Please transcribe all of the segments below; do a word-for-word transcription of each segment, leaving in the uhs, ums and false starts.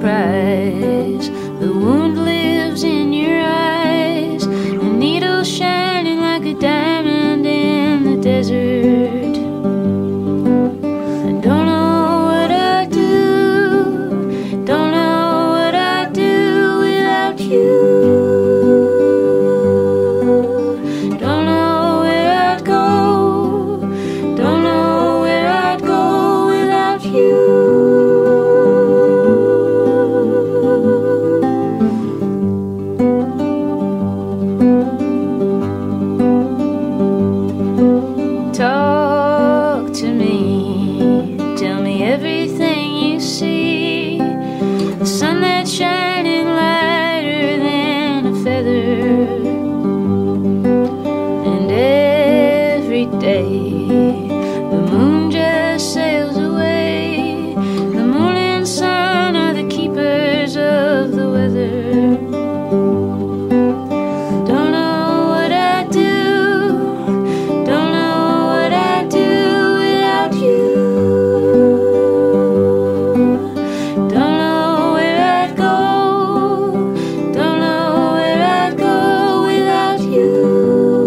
cries. The wound lives in your eyes, a needle shining like a diamond in the desert. I don't know what I'd do, don't know what I'd do without you. Don't know where I'd go, don't know where I'd go without you. Talk to me, tell me everything you see. The sun that's shining lighter than a feather, and every day the moon just sails away. The moon and sun are the keepers of the weather. Don't know what I'd do, don't know what I'd do without you. Don't know where I'd go, don't know where I'd go without you.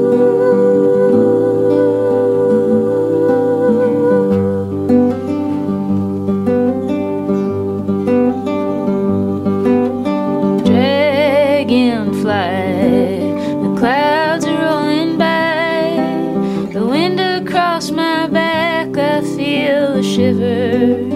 Dragonfly, the clouds are rolling by, the wind across my back, I feel a shiver.